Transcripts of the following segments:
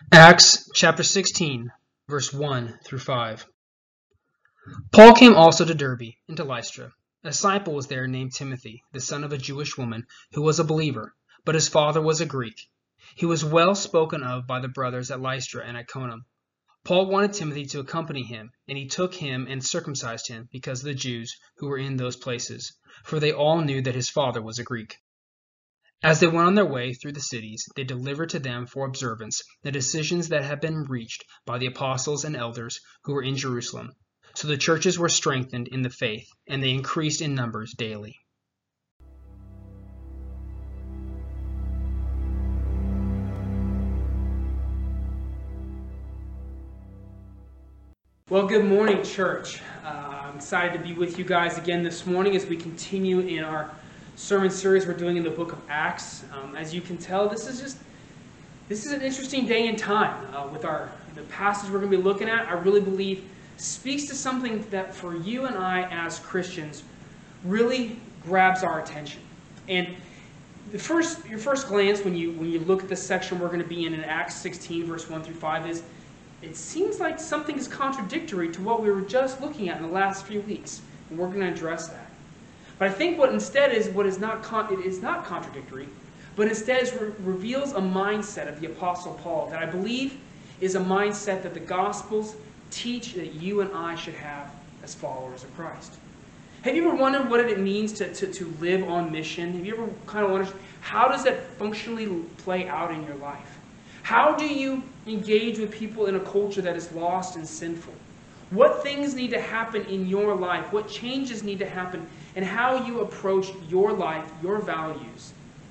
Acts chapter 16, verse 1 through 5. Paul came also to Derbe and to Lystra. A disciple was there named Timothy, the son of a Jewish woman, who was a believer, but his father was a Greek. He was well spoken of by the brothers at Lystra and Iconium. Paul wanted Timothy to accompany him, and he took him and circumcised him because of the Jews who were in those places, for they all knew that his father was a Greek. As they went on their way through the cities, they delivered to them for observance the decisions that had been reached by the apostles and elders who were in Jerusalem. So the churches were strengthened in the faith, and they increased in numbers daily. Well, good morning, church. I'm excited to be with you guys again this morning as we continue in our sermon series we're doing in the book of Acts. As you can tell, this is an interesting day and time. With the passage we're going to be looking at, I really believe speaks to something that for you and I as Christians really grabs our attention. And your first glance when you look at the section we're going to be in Acts 16, verse 1 through 5 is, it seems like something is contradictory to what we were just looking at in the last few weeks. And we're going to address that. But I think it is not contradictory, but instead reveals a mindset of the Apostle Paul that I believe is a mindset that the Gospels teach that you and I should have as followers of Christ. Have you ever wondered what it means to live on mission? Have you ever kind of wondered, how does that functionally play out in your life? How do you engage with people in a culture that is lost and sinful? What things need to happen in your life? What changes need to happen? And how you approach your life, your values,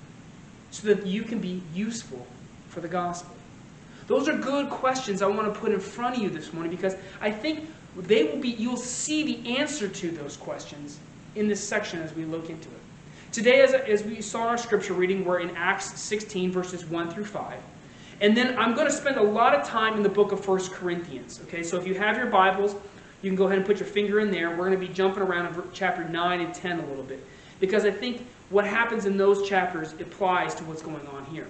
so that you can be useful for the gospel? Those are good questions I want to put in front of you this morning because I think you'll see the answer to those questions in this section as we look into it. Today, as we saw in our scripture reading, we're in Acts 16, verses 1 through 5. And then I'm going to spend a lot of time in the book of 1 Corinthians. Okay, so if you have your Bibles, you can go ahead and put your finger in there. We're going to be jumping around in chapter 9 and 10 a little bit. Because I think what happens in those chapters applies to what's going on here.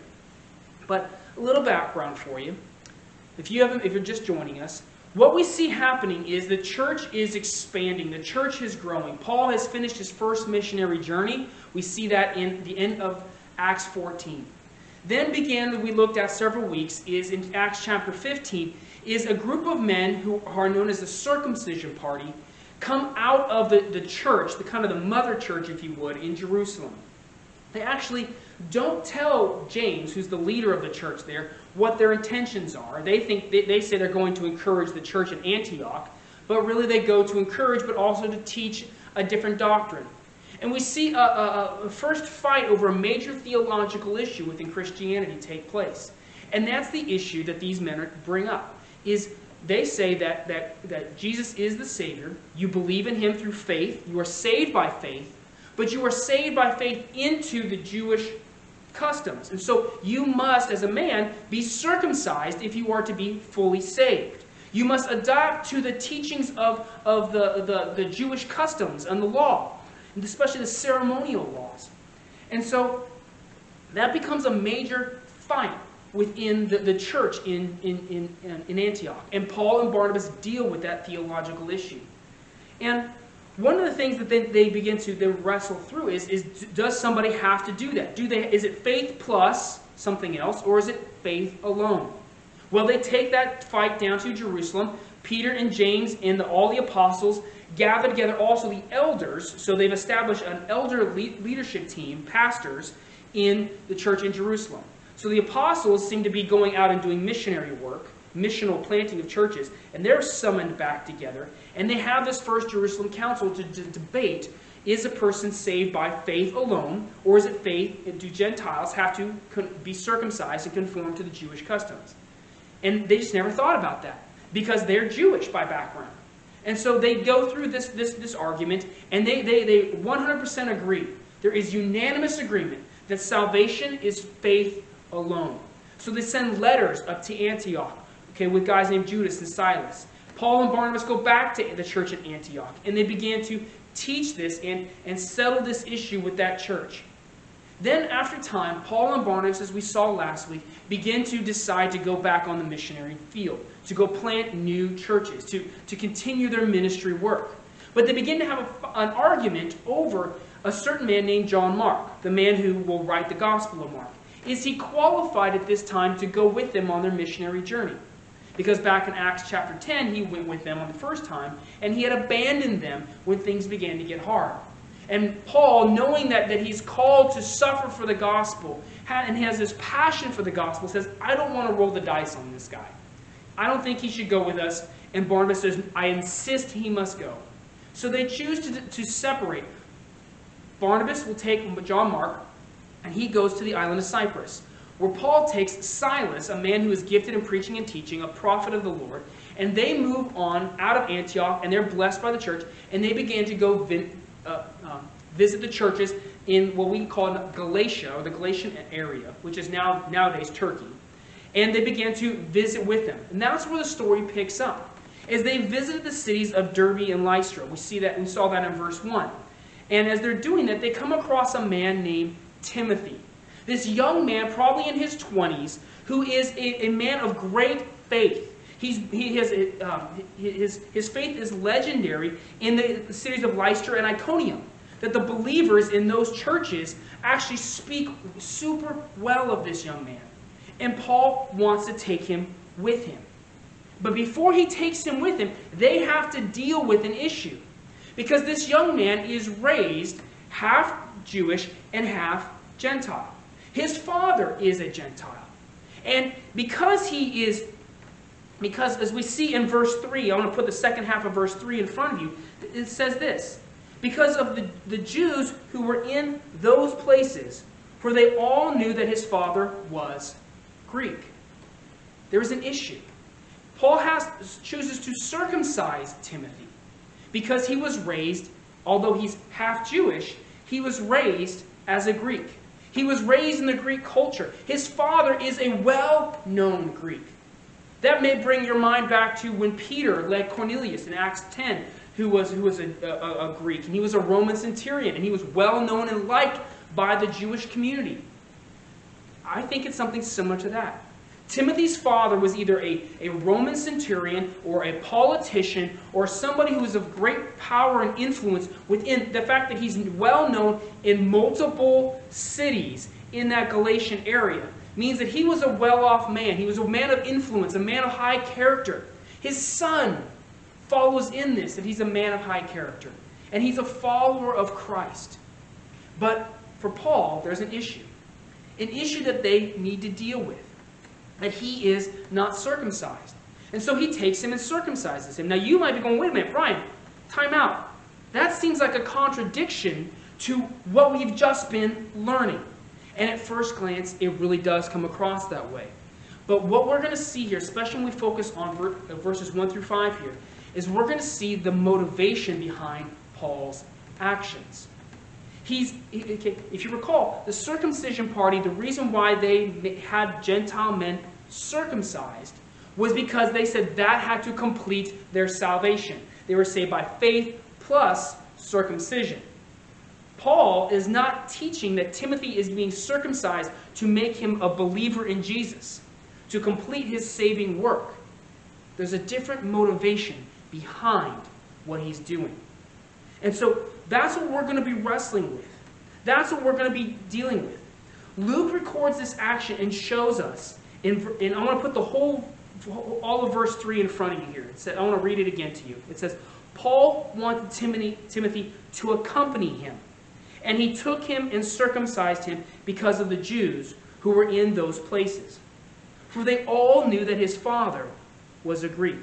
But a little background for you. If you're just joining us, what we see happening is the church is expanding. The church is growing. Paul has finished his first missionary journey. We see that in the end of Acts 14. Then began, that we looked at several weeks, is in Acts chapter 15, is a group of men who are known as the circumcision party, come out of the church, the kind of the mother church, if you would, in Jerusalem. They actually don't tell James, who's the leader of the church there, what their intentions are. They say they're going to encourage the church at Antioch, but really they go to encourage, but also to teach a different doctrine. And we see a first fight over a major theological issue within Christianity take place. And that's the issue that these men bring up. Is they say that Jesus is the Savior. You believe in Him through faith. You are saved by faith. But you are saved by faith into the Jewish customs. And so you must, as a man, be circumcised if you are to be fully saved. You must adapt to the teachings of the Jewish customs and the law, and especially the ceremonial laws. And so that becomes a major fight within the church in Antioch. And Paul and Barnabas deal with that theological issue. And one of the things that they begin to wrestle through is does somebody have to do that? Is it faith plus something else, or is it faith alone? Well, they take that fight down to Jerusalem. Peter and James and all the apostles gather together, also the elders. So they've established an elder leadership team, pastors, in the church in Jerusalem. So the apostles seem to be going out and doing missionary work, missional planting of churches, and they're summoned back together. And they have this first Jerusalem council to debate, is a person saved by faith alone, or is it faith, do Gentiles have to be circumcised and conform to the Jewish customs? And they just never thought about that, because they're Jewish by background. And so they go through this argument, and they 100% agree. There is unanimous agreement that salvation is faith alone. So they send letters up to Antioch, with guys named Judas and Silas. Paul and Barnabas go back to the church at Antioch, and they began to teach this and settle this issue with that church. Then after time, Paul and Barnabas, as we saw last week, begin to decide to go back on the missionary field, to go plant new churches, to continue their ministry work. But they begin to have an argument over a certain man named John Mark, the man who will write the Gospel of Mark. Is he qualified at this time to go with them on their missionary journey? Because back in Acts chapter 10, he went with them on the first time, and he had abandoned them when things began to get hard. And Paul, knowing that he's called to suffer for the gospel, and has this passion for the gospel, says, I don't want to roll the dice on this guy. I don't think he should go with us. And Barnabas says, I insist he must go. So they choose to separate. Barnabas will take John Mark, and he goes to the island of Cyprus, where Paul takes Silas, a man who is gifted in preaching and teaching, a prophet of the Lord, and they move on out of Antioch, and they're blessed by the church, and they began to go visit the churches in what we call Galatia, or the Galatian area, which is nowadays Turkey. And they began to visit with them. And that's where the story picks up. As they visited the cities of Derbe and Lystra, we saw that in verse 1. And as they're doing that, they come across a man named Timothy. This young man, probably in his 20s, who is a man of great faith. His faith is legendary in the cities of Lystra and Iconium. That the believers in those churches actually speak super well of this young man. And Paul wants to take him with him. But before he takes him with him, they have to deal with an issue. Because this young man is raised half Jewish and half Gentile. His father is a Gentile. And because as we see in verse 3, I want to put the second half of verse 3 in front of you, it says this. Because of the Jews who were in those places, for they all knew that his father was Greek. There was an issue. Paul chooses to circumcise Timothy because he was raised, although he's half Jewish, he was raised as a Greek. He was raised in the Greek culture. His father is a well-known Greek. That may bring your mind back to when Peter led Cornelius in Acts 10, who was a Greek, and he was a Roman centurion, and he was well-known and liked by the Jewish community. I think it's something similar to that. Timothy's father was either a Roman centurion or a politician or somebody who was of great power and influence within the fact that he's well known in multiple cities in that Galatian area. Means that he was a well-off man. He was a man of influence, a man of high character. His son follows in this, that he's a man of high character. And he's a follower of Christ. But for Paul, there's an issue. An issue that they need to deal with. That he is not circumcised. And so he takes him and circumcises him. Now you might be going, wait a minute, Brian, time out. That seems like a contradiction to what we've just been learning. And at first glance, it really does come across that way. But what we're going to see here, especially when we focus on verses 1 through 5 here, is we're going to see the motivation behind Paul's actions. If you recall, the circumcision party, the reason why they had Gentile men circumcised was because they said that had to complete their salvation. They were saved by faith plus circumcision. Paul is not teaching that Timothy is being circumcised to make him a believer in Jesus, to complete his saving work. There's a different motivation behind what he's doing. And so that's what we're going to be wrestling with. That's what we're going to be dealing with. Luke records this action and shows us, and I want to put all of verse 3 in front of you here. I want to read it again to you. It says, Paul wanted Timothy to accompany him, and he took him and circumcised him because of the Jews who were in those places. For they all knew that his father was a Greek.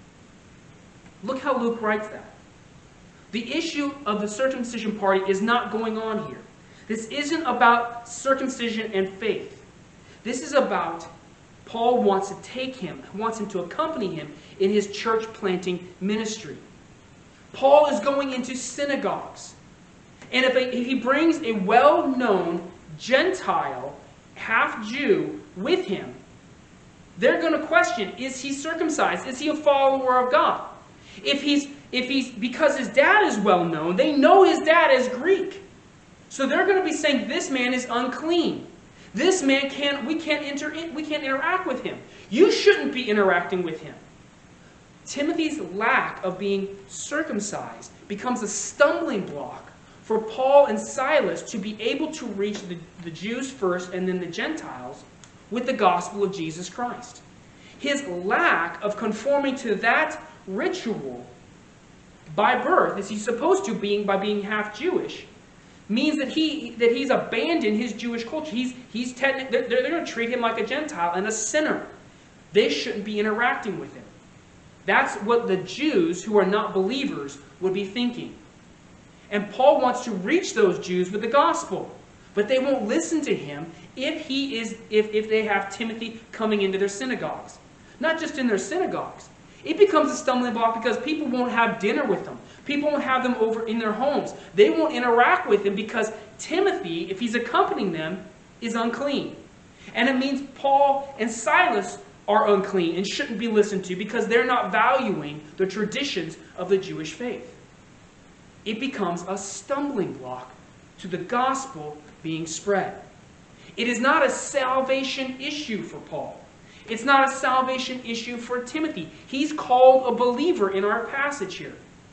Look how Luke writes that. The issue of the circumcision party is not going on here. This isn't about circumcision and faith. This is about Paul wants him to accompany him in his church planting ministry. Paul is going into synagogues. And if he brings a well-known Gentile, half-Jew, with him, they're going to question, is he circumcised? Is he a follower of God? If he's because his dad is well known, they know his dad is Greek. So they're going to be saying this man is unclean. This man we can't interact with him. You shouldn't be interacting with him. Timothy's lack of being circumcised becomes a stumbling block for Paul and Silas to be able to reach the Jews first and then the Gentiles with the gospel of Jesus Christ. His lack of conforming to that ritual by birth, as he's supposed to, by being half Jewish, means that he's abandoned his Jewish culture. They're going to treat him like a Gentile and a sinner. They shouldn't be interacting with him. That's what the Jews who are not believers would be thinking. And Paul wants to reach those Jews with the gospel. But they won't listen to him if they have Timothy coming into their synagogues. Not just in their synagogues. It becomes a stumbling block because people won't have dinner with them. People won't have them over in their homes. They won't interact with him because Timothy, if he's accompanying them, is unclean. And it means Paul and Silas are unclean and shouldn't be listened to because they're not valuing the traditions of the Jewish faith. It becomes a stumbling block to the gospel being spread. It is not a salvation issue for Paul. It's not a salvation issue for Timothy. He's called a believer in our passage here.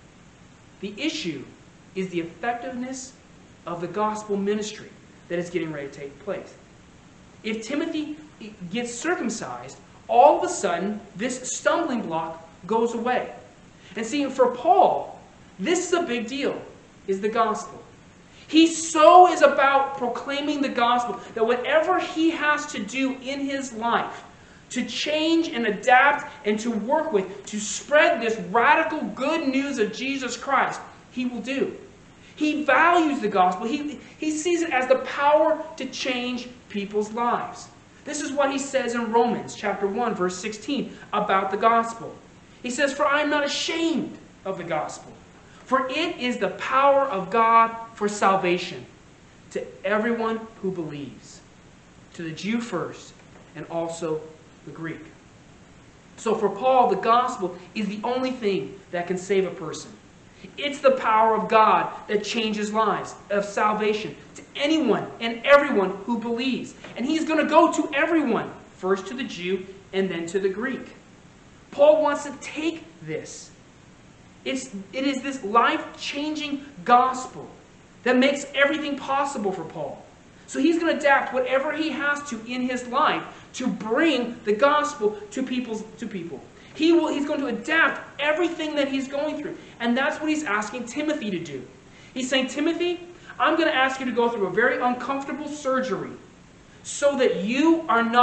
The issue is the effectiveness of the gospel ministry that is getting ready to take place. If Timothy gets circumcised, all of a sudden, this stumbling block goes away. And see, for Paul, this is a big deal, is the gospel. He so is about proclaiming the gospel that whatever he has to do in his life to change and adapt and to work with, to spread this radical good news of Jesus Christ, he will do. He values the gospel. He sees it as the power to change people's lives. This is what he says in Romans chapter 1, verse 16 about the gospel. He says, "For I am not ashamed of the gospel, for it is the power of God for salvation to everyone who believes, to the Jew first, and also the Greek." So for Paul, the gospel is the only thing that can save a person. It's the power of God that changes lives, of salvation, to anyone and everyone who believes. And he's going to go to everyone, first to the Jew and then to the Greek. Paul wants to take this. It is this life-changing gospel that makes everything possible for Paul. So he's going to adapt whatever he has to in his life to bring the gospel to people. He's going to adapt everything that he's going through. And that's what he's asking Timothy to do. He's saying, Timothy, I'm going to ask you to go through a very uncomfortable surgery so that you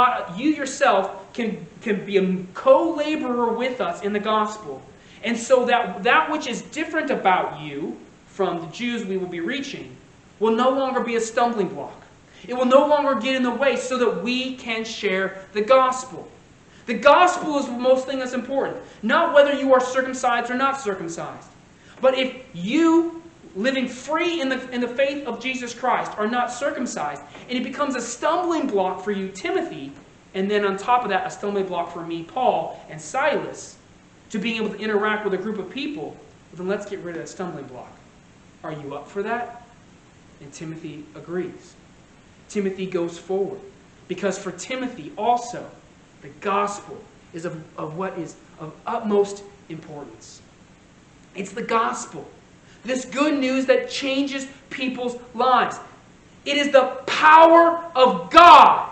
yourself can be a co-laborer with us in the gospel. And so that which is different about you from the Jews we will be reaching will no longer be a stumbling block. It will no longer get in the way so that we can share the gospel. The gospel is the most thing that's important. Not whether you are circumcised or not circumcised. But if you, living free in the faith of Jesus Christ, are not circumcised, and it becomes a stumbling block for you, Timothy, and then on top of that, a stumbling block for me, Paul, and Silas, to being able to interact with a group of people, well, then let's get rid of that stumbling block. Are you up for that? And Timothy agrees. Timothy goes forward. Because for Timothy also, the gospel is of what is of utmost importance. It's the gospel. This good news that changes people's lives. It is the power of God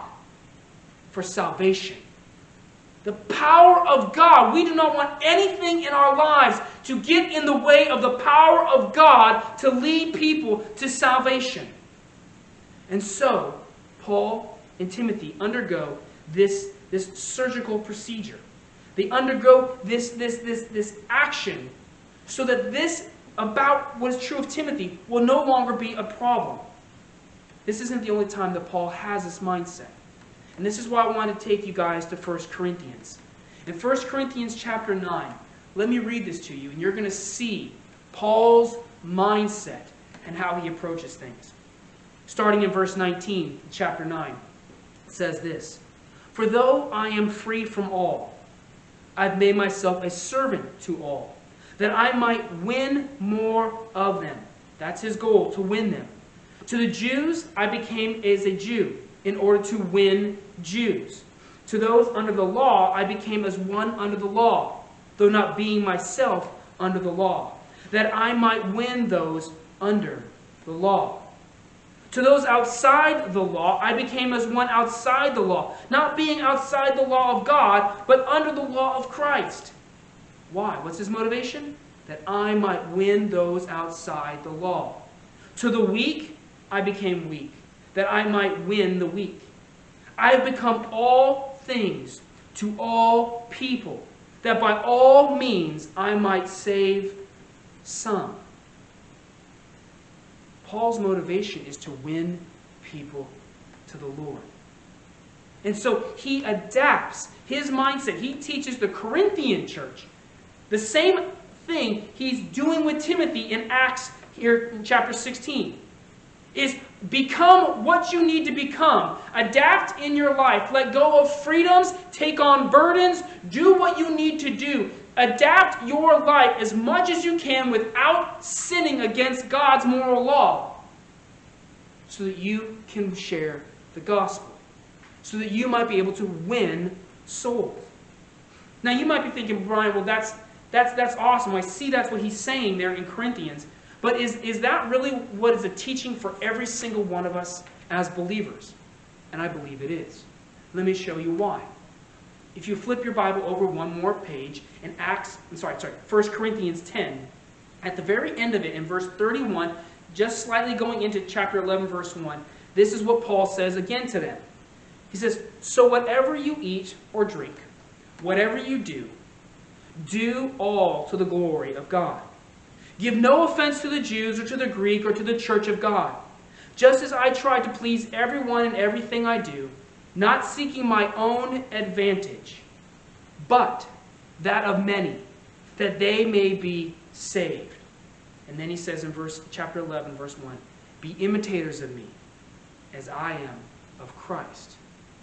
for salvation. The power of God. We do not want anything in our lives to get in the way of the power of God to lead people to salvation. And so, Paul and Timothy undergo this surgical procedure. They undergo this action so that this about what is true of Timothy will no longer be a problem. This isn't the only time that Paul has this mindset. And this is why I want to take you guys to 1 Corinthians. In 1 Corinthians chapter 9, let me read this to you, and you're going to see Paul's mindset and how he approaches things. Starting in verse 19, chapter 9, it says this: "For though I am free from all, I've made myself a servant to all, that I might win more of them." That's his goal, to win them. To the Jews, I became as a Jew in order to win Jews. To those under the law, I became as one under the law, though not being myself under the law, that I might win those under the law. To those outside the law, I became as one outside the law, not being outside the law of God, but under the law of Christ. Why? What's his motivation? That I might win those outside the law. To the weak, I became weak, that I might win the weak. I have become all things to all people, that by all means I might save some. Paul's motivation is to win people to the Lord. And so he adapts his mindset. He teaches the Corinthian church the same thing he's doing with Timothy in Acts here in chapter 16. Is become what you need to become. Adapt in your life. Let go of freedoms. Take on burdens. Do what you need to do. Adapt your life as much as you can without sinning against God's moral law, so that you can share the gospel, so that you might be able to win souls. Now you might be thinking, Brian, well that's awesome. I see that's what he's saying there in Corinthians. But is that really what is a teaching for every single one of us as believers? And I believe it is. Let me show you why. If you flip your Bible over one more page in 1 Corinthians 10, at the very end of it, in verse 31, just slightly going into chapter 11, verse 1, this is what Paul says again to them. He says, "So whatever you eat or drink, whatever you do, do all to the glory of God. Give no offense to the Jews or to the Greek or to the church of God, just as I try to please everyone in everything I do, not seeking my own advantage, but that of many, that they may be saved." And then he says in chapter 11, verse 1, "Be imitators of me, as I am of Christ."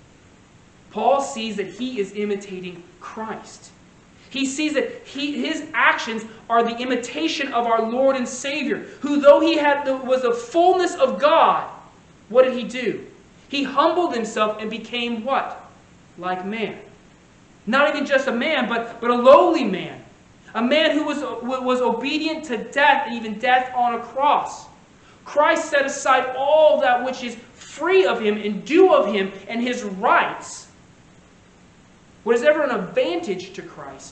Paul sees that he is imitating Christ. He sees that his actions are the imitation of our Lord and Savior, who though he was the fullness of God, what did he do? He humbled himself and became what? Like man. Not even just a man, but a lowly man. A man who was obedient to death, and even death on a cross. Christ set aside all that which is free of him and due of him and his rights. What is ever an advantage to Christ,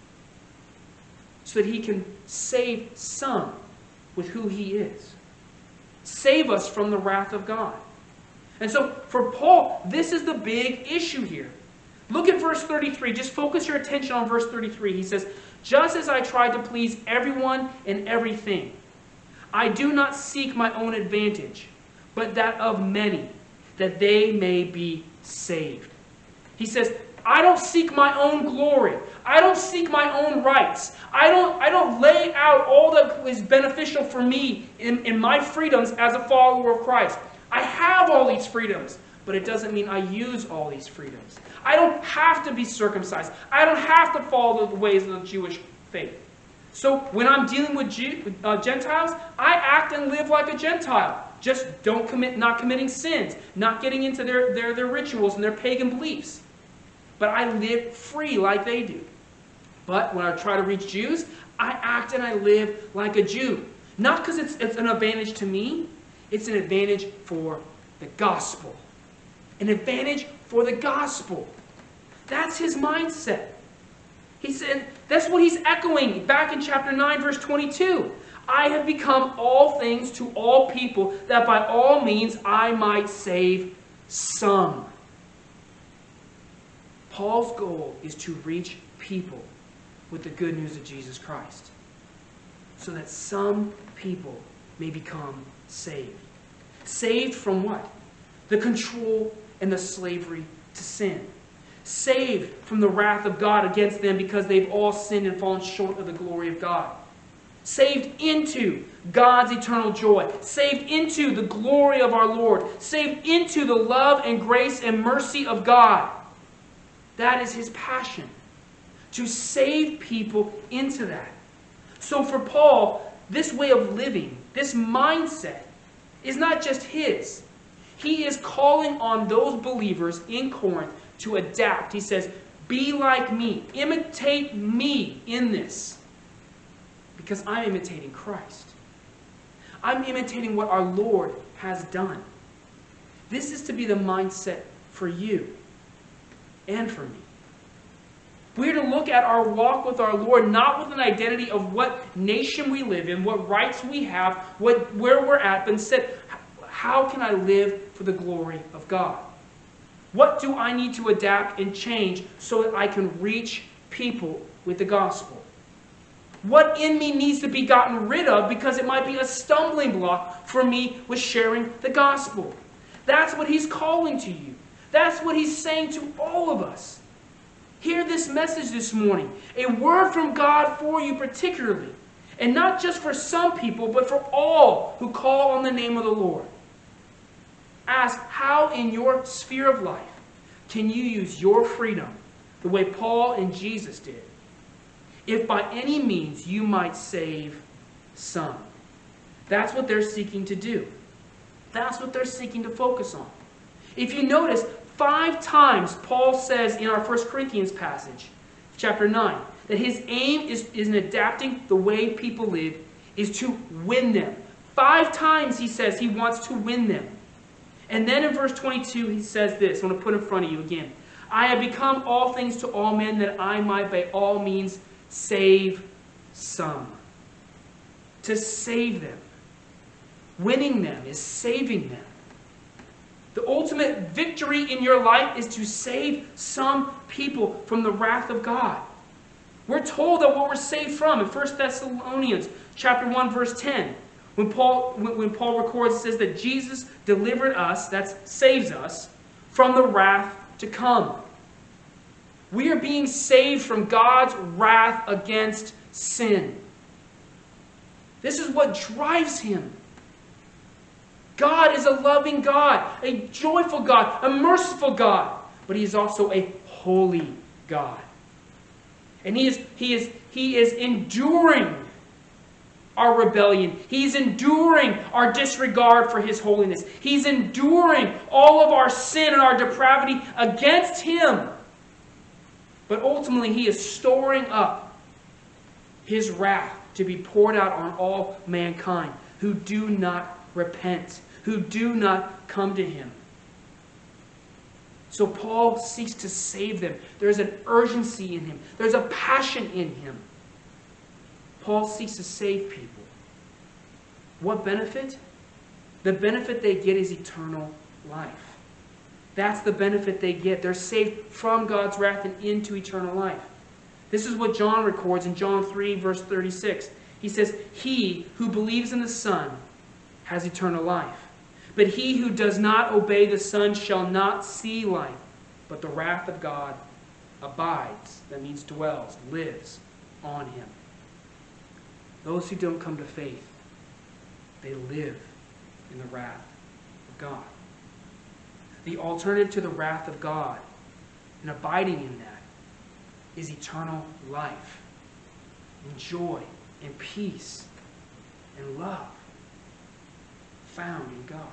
so that he can save some with who he is. Save us from the wrath of God. And so for Paul, this is the big issue here. Look at verse 33. Just focus your attention on verse 33. He says, "Just as I try to please everyone in everything, I do not seek my own advantage, but that of many, that they may be saved." He says, I don't seek my own glory. I don't seek my own rights. I don't lay out all that is beneficial for me in my freedoms as a follower of Christ. I have all these freedoms, but it doesn't mean I use all these freedoms. I don't have to be circumcised. I don't have to follow the ways of the Jewish faith. So when I'm dealing with Gentiles, I act and live like a Gentile. Just not committing sins, not getting into their rituals and their pagan beliefs. But I live free like they do. But when I try to reach Jews, I act and I live like a Jew. Not because it's an advantage to me. It's an advantage for the gospel. An advantage for the gospel. That's his mindset. He said, that's what he's echoing back in chapter 9, verse 22. I have become all things to all people, that by all means I might save some. Paul's goal is to reach people with the good news of Jesus Christ, so that some people may become saved. Saved from what? The control and the slavery to sin. Saved from the wrath of God against them because they've all sinned and fallen short of the glory of God. Saved into God's eternal joy. Saved into the glory of our Lord. Saved into the love and grace and mercy of God. That is his passion. To save people into that. So for Paul, this way of living, this mindset, is not just his. He is calling on those believers in Corinth to adapt. He says, be like me. Imitate me in this. Because I'm imitating Christ. I'm imitating what our Lord has done. This is to be the mindset for you and for me. We're to look at our walk with our Lord not with an identity of what nation we live in, what rights we have, where we're at, but instead, how can I live for the glory of God? What do I need to adapt and change so that I can reach people with the gospel? What in me needs to be gotten rid of because it might be a stumbling block for me with sharing the gospel? That's what he's calling to you. That's what he's saying to all of us. Hear this message this morning. A word from God for you particularly. And not just for some people, but for all who call on the name of the Lord. Ask, how in your sphere of life can you use your freedom the way Paul and Jesus did, if by any means you might save some? That's what they're seeking to do. That's what they're seeking to focus on. If you notice, 5 times Paul says in our 1 Corinthians passage, chapter 9, that his aim is in adapting the way people live is to win them. 5 times he says he wants to win them. And then in verse 22 he says this, I want to put in front of you again. I have become all things to all men that I might by all means save some. To save them. Winning them is saving them. The ultimate victory in your life is to save some people from the wrath of God. We're told that what we're saved from in 1 Thessalonians chapter 1, verse 10. When Paul records, it says that Jesus delivered us, that saves us, from the wrath to come. We are being saved from God's wrath against sin. This is what drives him. God is a loving God, a joyful God, a merciful God, but he is also a holy God. And he is enduring our rebellion. He's enduring our disregard for his holiness. He's enduring all of our sin and our depravity against him. But ultimately, he is storing up his wrath to be poured out on all mankind who do not repent, who do not come to him. So Paul seeks to save them. There's an urgency in him. There's a passion in him. Paul seeks to save people. What benefit? The benefit they get is eternal life. That's the benefit they get. They're saved from God's wrath and into eternal life. This is what John records in John 3, verse 36. He says, he who believes in the Son has eternal life. But he who does not obey the Son shall not see life, but the wrath of God abides. That means dwells, lives on him. Those who don't come to faith, they live in the wrath of God. The alternative to the wrath of God and abiding in that is eternal life and joy and peace and love found in God.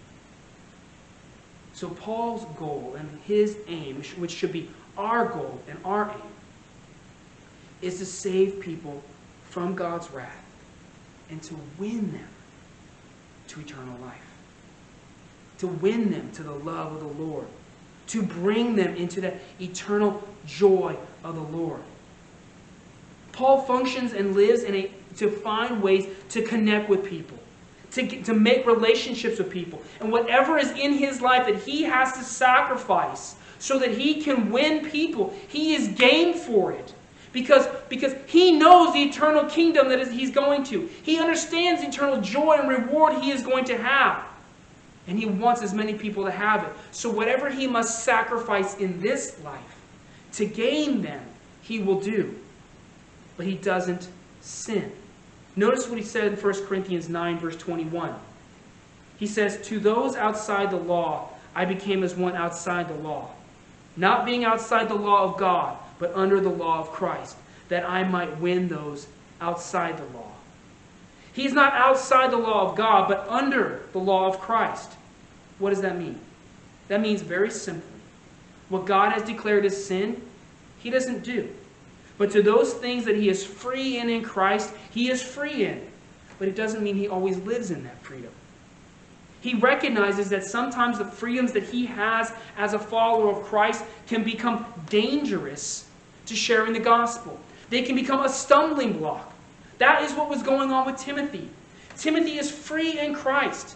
So Paul's goal and his aim, which should be our goal and our aim, is to save people from God's wrath and to win them to eternal life. To win them to the love of the Lord. To bring them into that eternal joy of the Lord. Paul functions and lives to find ways to connect with people. To make relationships with people. And whatever is in his life that he has to sacrifice so that he can win people, he is game for it. Because he knows the eternal kingdom that he's going to. He understands the eternal joy and reward he is going to have. And he wants as many people to have it. So whatever he must sacrifice in this life to gain them, he will do. But he doesn't sin. Notice what he said in 1 Corinthians 9, verse 21. He says, to those outside the law, I became as one outside the law. Not being outside the law of God, but under the law of Christ, that I might win those outside the law. He is not outside the law of God, but under the law of Christ. What does that mean? That means very simply, what God has declared as sin, he doesn't do. But to those things that he is free in Christ, he is free in. But it doesn't mean he always lives in that freedom. He recognizes that sometimes the freedoms that he has as a follower of Christ can become dangerous to sharing the gospel. They can become a stumbling block. That is what was going on with Timothy. Timothy is free in Christ.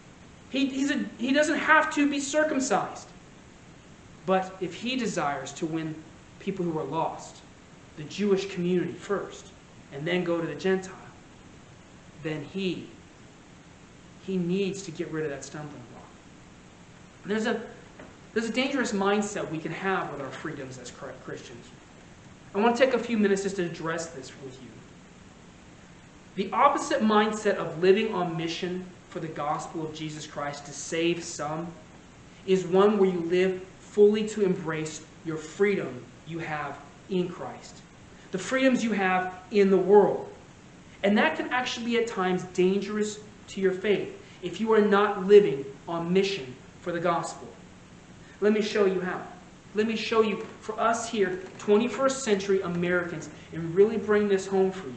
He doesn't have to be circumcised. But if he desires to win people who are lost, the Jewish community first, and then go to the Gentile, then he needs to get rid of that stumbling block. And there's a dangerous mindset we can have with our freedoms as Christians. I want to take a few minutes just to address this with you. The opposite mindset of living on mission for the gospel of Jesus Christ to save some is one where you live fully to embrace your freedom you have in Christ. The freedoms you have in the world. And that can actually be at times dangerous to your faith if you are not living on mission for the gospel. Let me show you how. Let me show you, for us here, 21st century Americans, and really bring this home for you.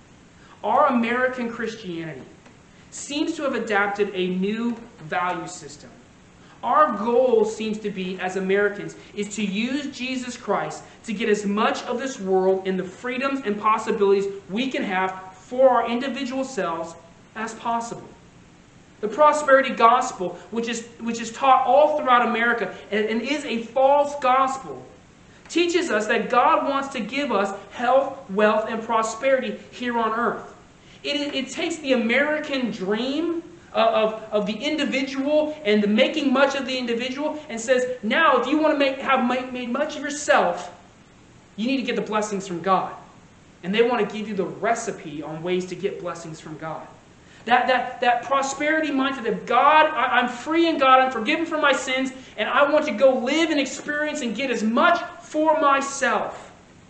Our American Christianity seems to have adapted a new value system. Our goal seems to be, as Americans, is to use Jesus Christ to get as much of this world and the freedoms and possibilities we can have for our individual selves as possible. The prosperity gospel, which is taught all throughout America and is a false gospel, teaches us that God wants to give us health, wealth, and prosperity here on earth. It takes the American dream of the individual and the making much of the individual and says, now if you want to have made much of yourself, you need to get the blessings from God. And they want to give you the recipe on ways to get blessings from God. That prosperity mindset of God, I'm free in God, I'm forgiven for my sins, and I want to go live and experience and get as much for myself,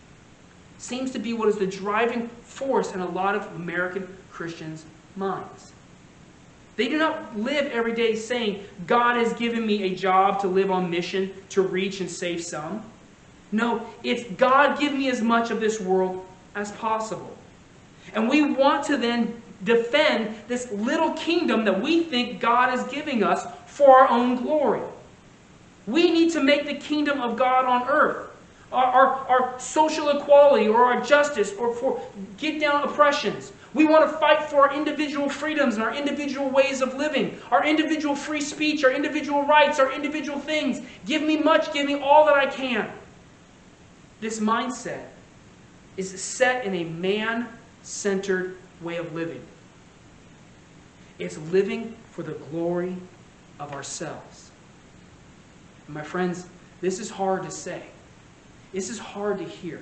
seems to be what is the driving force in a lot of American Christians' minds. They do not live every day saying, God has given me a job to live on mission to reach and save some. No, it's God give me as much of this world as possible. And we want to then defend this little kingdom that we think God is giving us for our own glory. We need to make the kingdom of God on earth. Our social equality or our justice or for get down oppressions. We want to fight for our individual freedoms and our individual ways of living, our individual free speech, our individual rights, our individual things. Give me much, give me all that I can. This mindset is set in a man-centered way of living. It's living for the glory of ourselves. And my friends, this is hard to say. This is hard to hear.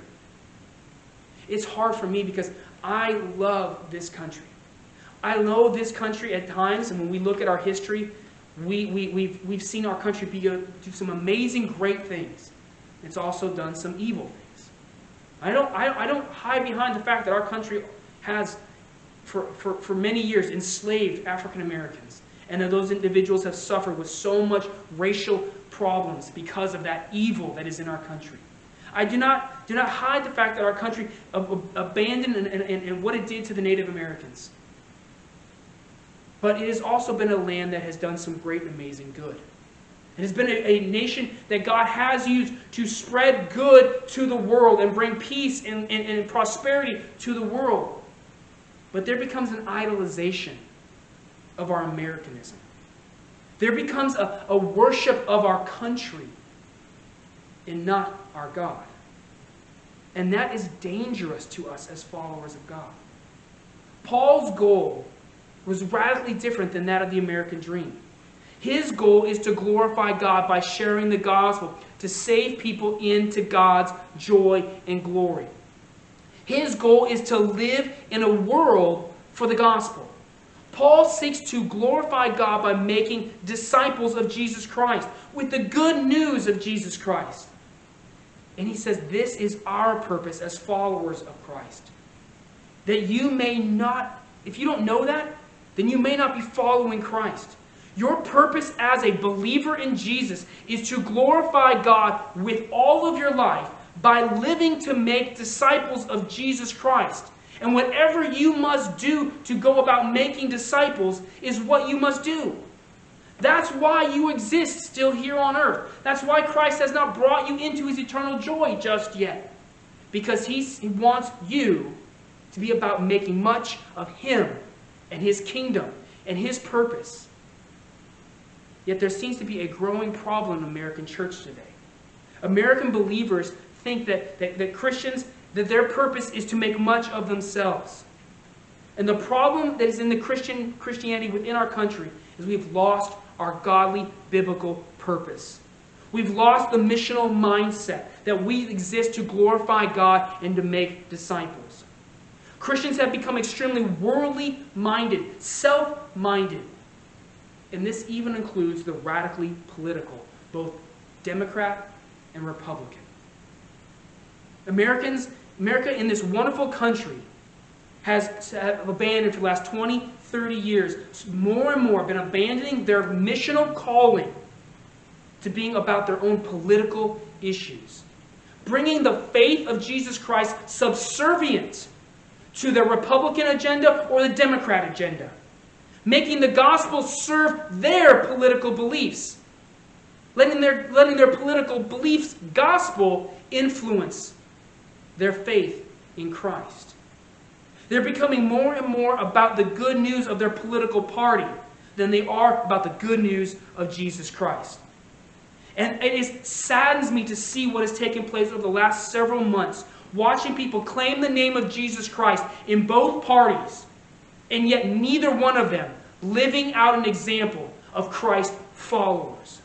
It's hard for me because I love this country. I know this country at times, and when we look at our history, we've seen our country do some amazing, great things. It's also done some evil things. I don't hide behind the fact that our country has, for many years, enslaved African Americans, and that those individuals have suffered with so much racial problems because of that evil that is in our country. I do not hide the fact that our country abandoned and what it did to the Native Americans. But it has also been a land that has done some great and amazing good. It has been a nation that God has used to spread good to the world and bring peace and prosperity to the world. But there becomes an idolization of our Americanism. There becomes a worship of our country and not our God. And that is dangerous to us as followers of God. Paul's goal was radically different than that of the American dream. His goal is to glorify God by sharing the gospel, to save people into God's joy and glory. His goal is to live in a world for the gospel. Paul seeks to glorify God by making disciples of Jesus Christ with the good news of Jesus Christ. And he says this is our purpose as followers of Christ. That you may not if you don't know that, then you may not be following Christ. Your purpose as a believer in Jesus is to glorify God with all of your life by living to make disciples of Jesus Christ. And whatever you must do to go about making disciples is what you must do. That's why you exist still here on earth. That's why Christ has not brought you into his eternal joy just yet. Because he wants you to be about making much of him and his kingdom and his purpose. Yet there seems to be a growing problem in the American church today. American believers think that Christians, that their purpose is to make much of themselves. And the problem that is in the Christianity within our country is we've lost our godly biblical purpose. We've lost the missional mindset that we exist to glorify God and to make disciples. Christians have become extremely worldly minded, self-minded. And this even includes the radically political, both Democrat and Republican. America in this wonderful country has abandoned for the last 20, 30 years, more and more been abandoning their missional calling to being about their own political issues. Bringing the faith of Jesus Christ subservient to the Republican agenda or the Democrat agenda. Making the gospel serve their political beliefs. Letting their political beliefs, gospel, influence their faith in Christ. They're becoming more and more about the good news of their political party than they are about the good news of Jesus Christ. And it saddens me to see what has taken place over the last several months, watching people claim the name of Jesus Christ in both parties, and yet neither one of them living out an example of Christ followers.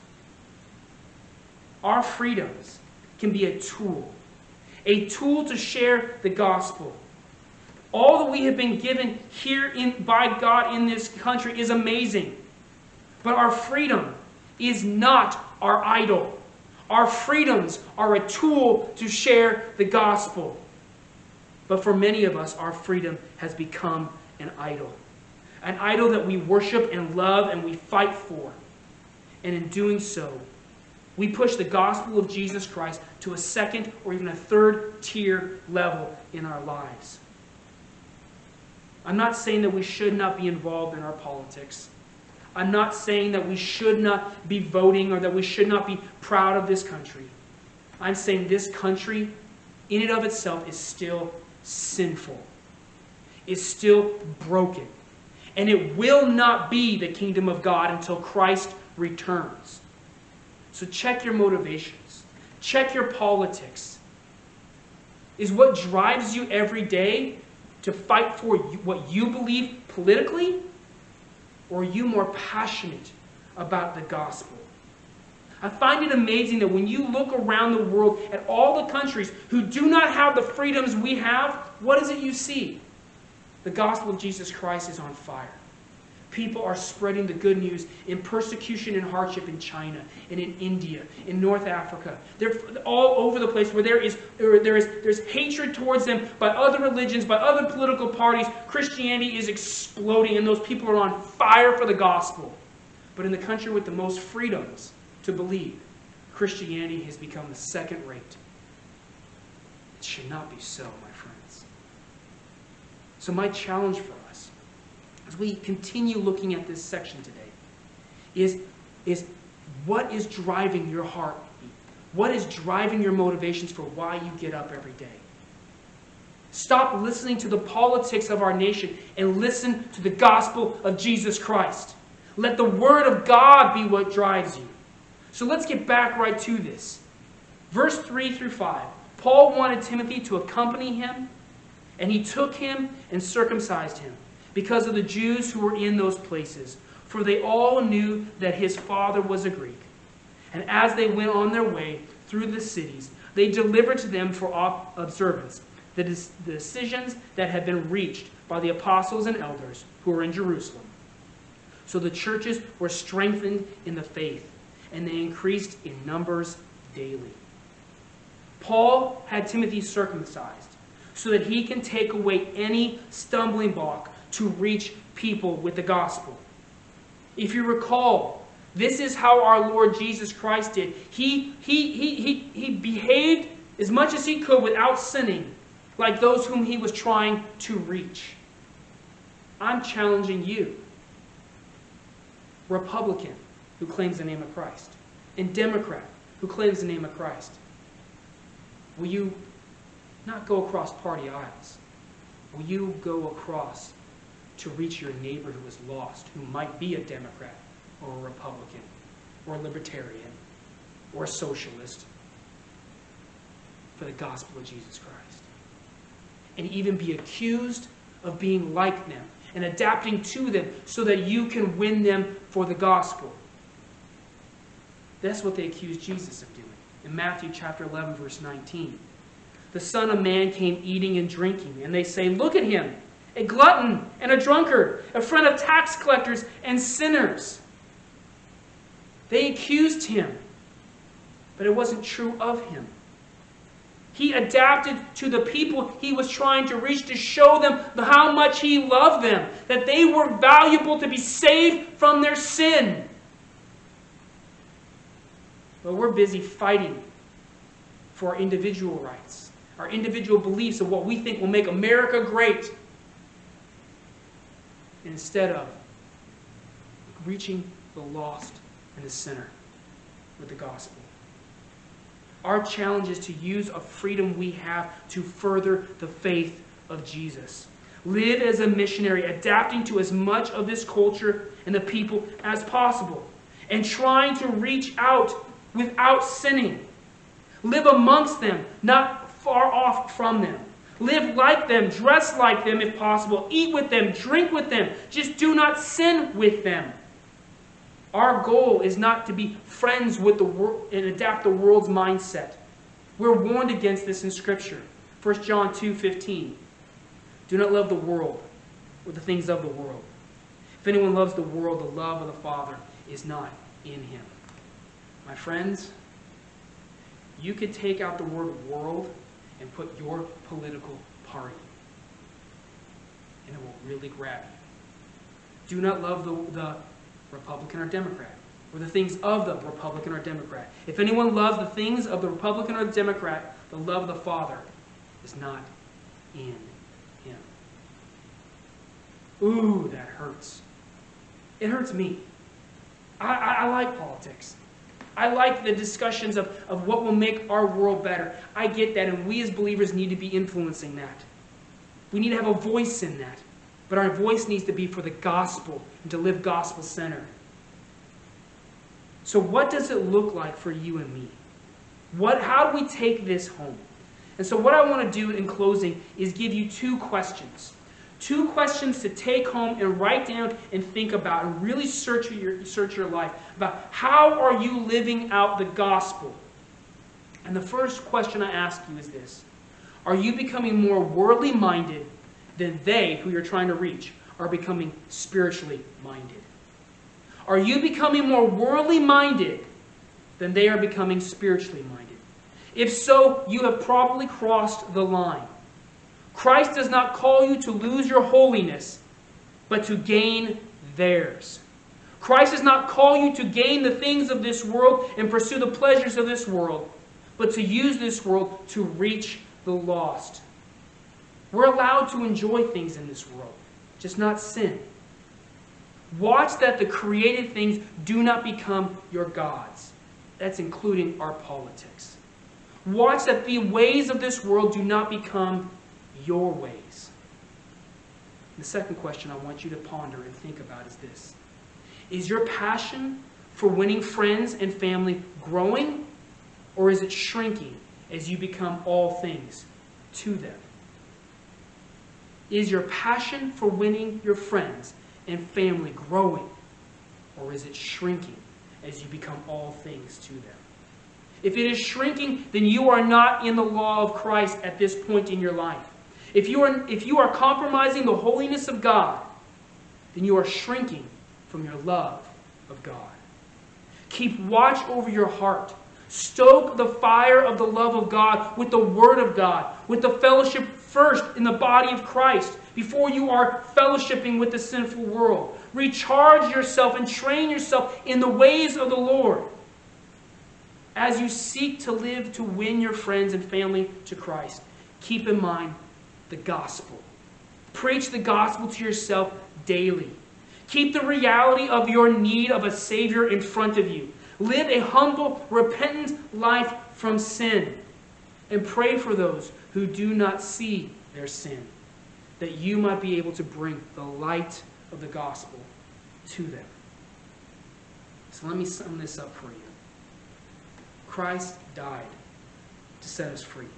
Our freedoms can be a tool to share the gospel. All that we have been given here by God in this country is amazing. But our freedom is not our idol. Our freedoms are a tool to share the gospel. But for many of us, our freedom has become an idol. An idol that we worship and love and we fight for. And in doing so, we push the gospel of Jesus Christ to a second or even a third tier level in our lives. I'm not saying that we should not be involved in our politics. I'm not saying that we should not be voting or that we should not be proud of this country. I'm saying this country, in and of itself, is still sinful. Is still broken. And it will not be the kingdom of God until Christ returns. So check your motivations. Check your politics. Is what drives you every day to fight for what you believe politically? Or are you more passionate about the gospel? I find it amazing that when you look around the world at all the countries who do not have the freedoms we have, what is it you see? The gospel of Jesus Christ is on fire. People are spreading the good news in persecution and hardship in China, and in India, in North Africa. They're all over the place where there's hatred towards them by other religions, by other political parties. Christianity is exploding, and those people are on fire for the gospel. But in the country with the most freedoms to believe, Christianity has become the second rate. It should not be so, my friends. So my challenge for us, as we continue looking at this section today, is what is driving your heart? What is driving your motivations for why you get up every day? Stop listening to the politics of our nation and listen to the gospel of Jesus Christ. Let the word of God be what drives you. So let's get back right to this. Verse 3 through 5. Paul wanted Timothy to accompany him, and he took him and circumcised him, because of the Jews who were in those places, for they all knew that his father was a Greek. And as they went on their way through the cities, they delivered to them for observance the decisions that had been reached by the apostles and elders who were in Jerusalem. So the churches were strengthened in the faith, and they increased in numbers daily. Paul had Timothy circumcised so that he can take away any stumbling block to reach people with the gospel. If you recall, this is how our Lord Jesus Christ did. He behaved as much as he could without sinning, like those whom he was trying to reach. I'm challenging you, Republican who claims the name of Christ, and Democrat who claims the name of Christ. Will you not go across party aisles? Will you go across to reach your neighbor who is lost, who might be a Democrat or a Republican or a Libertarian or a Socialist, for the gospel of Jesus Christ? And even be accused of being like them and adapting to them so that you can win them for the gospel. That's what they accused Jesus of doing. In Matthew chapter 11, verse 19. The Son of Man came eating and drinking, and they say, "Look at him, a glutton and a drunkard, a friend of tax collectors and sinners." They accused him, but it wasn't true of him. He adapted to the people he was trying to reach to show them how much he loved them, that they were valuable to be saved from their sin. But we're busy fighting for our individual rights, our individual beliefs of what we think will make America great, instead of reaching the lost and the sinner with the gospel. Our challenge is to use a freedom we have to further the faith of Jesus. Live as a missionary, adapting to as much of this culture and the people as possible, and trying to reach out without sinning. Live amongst them, not far off from them. Live like them, dress like them if possible, eat with them, drink with them. Just do not sin with them. Our goal is not to be friends with the world and adapt the world's mindset. We're warned against this in Scripture. 1 John 2:15. Do not love the world or the things of the world. If anyone loves the world, the love of the Father is not in him. My friends, you could take out the word world and put your political party, and it will really grab you. Do not love the Republican or Democrat, or the things of the Republican or Democrat. If anyone loves the things of the Republican or the Democrat, the love of the Father is not in him. Ooh, that hurts. It hurts me. I like politics. I like the discussions of what will make our world better. I get that, and we as believers need to be influencing that. We need to have a voice in that. But our voice needs to be for the gospel and to live gospel-centered. So what does it look like for you and me? How do we take this home? And so what I want to do in closing is give you two questions. Two questions to take home and write down and think about and really search your life about how are you living out the gospel. And the first question I ask you is this. Are you becoming more worldly minded than they who you're trying to reach are becoming spiritually minded? Are you becoming more worldly minded than they are becoming spiritually minded? If so, you have probably crossed the line. Christ does not call you to lose your holiness, but to gain theirs. Christ does not call you to gain the things of this world and pursue the pleasures of this world, but to use this world to reach the lost. We're allowed to enjoy things in this world, just not sin. Watch that the created things do not become your gods. That's including our politics. Watch that the ways of this world do not become your ways. The second question I want you to ponder and think about is this. Is your passion for winning friends and family growing, or is it shrinking as you become all things to them? Is your passion for winning your friends and family growing, or is it shrinking as you become all things to them? If it is shrinking, then you are not in the law of Christ at this point in your life. If you are compromising the holiness of God, then you are shrinking from your love of God. Keep watch over your heart. Stoke the fire of the love of God with the Word of God, with the fellowship first in the body of Christ, before you are fellowshipping with the sinful world. Recharge yourself and train yourself in the ways of the Lord as you seek to live to win your friends and family to Christ. Keep in mind the gospel. Preach the gospel to yourself daily. Keep the reality of your need of a Savior in front of you. Live a humble, repentant life from sin. And pray for those who do not see their sin, that you might be able to bring the light of the gospel to them. So let me sum this up for you. Christ died to set us free.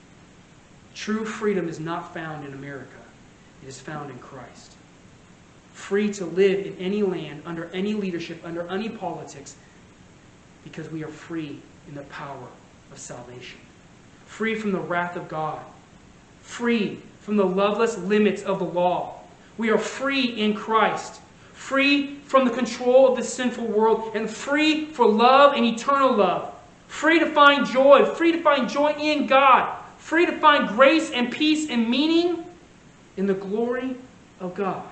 True freedom is not found in America. It is found in Christ. Free to live in any land, under any leadership, under any politics, because we are free in the power of salvation. Free from the wrath of God. Free from the loveless limits of the law. We are free in Christ. Free from the control of the sinful world, and free for love and eternal love. Free to find joy. Free to find joy in God. Free to find grace and peace and meaning in the glory of God.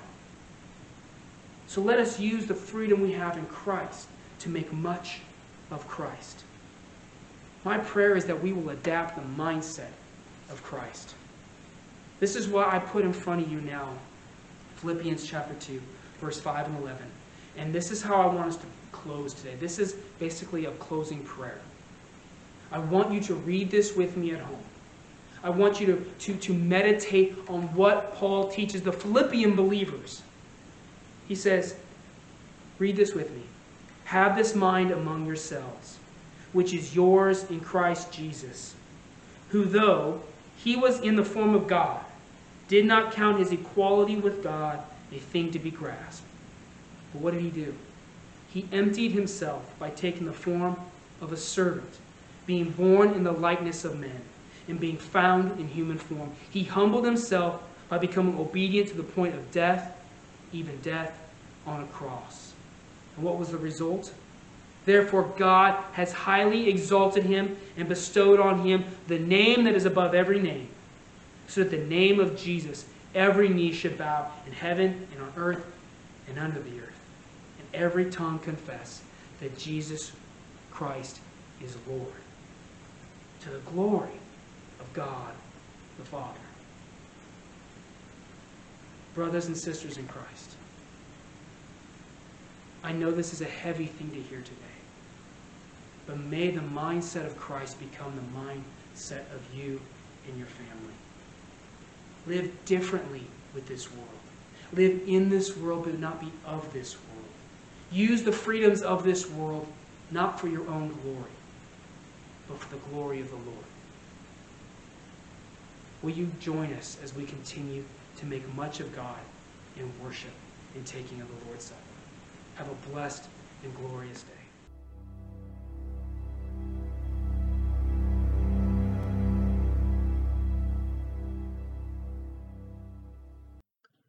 So let us use the freedom we have in Christ to make much of Christ. My prayer is that we will adapt the mindset of Christ. This is what I put in front of you now. Philippians chapter 2, verse 5 and 11. And this is how I want us to close today. This is basically a closing prayer. I want you to read this with me at home. I want you to meditate on what Paul teaches the Philippian believers. He says, read this with me. Have this mind among yourselves, which is yours in Christ Jesus, who though he was in the form of God, did not count his equality with God a thing to be grasped. But what did he do? He emptied himself by taking the form of a servant, being born in the likeness of men, and being found in human form. He humbled himself by becoming obedient to the point of death, even death on a cross. And what was the result? Therefore God has highly exalted him and bestowed on him the name that is above every name, so that the name of Jesus every knee should bow in heaven and on earth and under the earth, and every tongue confess that Jesus Christ is Lord, to the glory of God the Father. Brothers and sisters in Christ, I know this is a heavy thing to hear today, but may the mindset of Christ become the mindset of you and your family. Live differently with this world. Live in this world, but not be of this world. Use the freedoms of this world, not for your own glory, but for the glory of the Lord. Will you join us as we continue to make much of God in worship and taking of the Lord's Supper? Have a blessed and glorious day.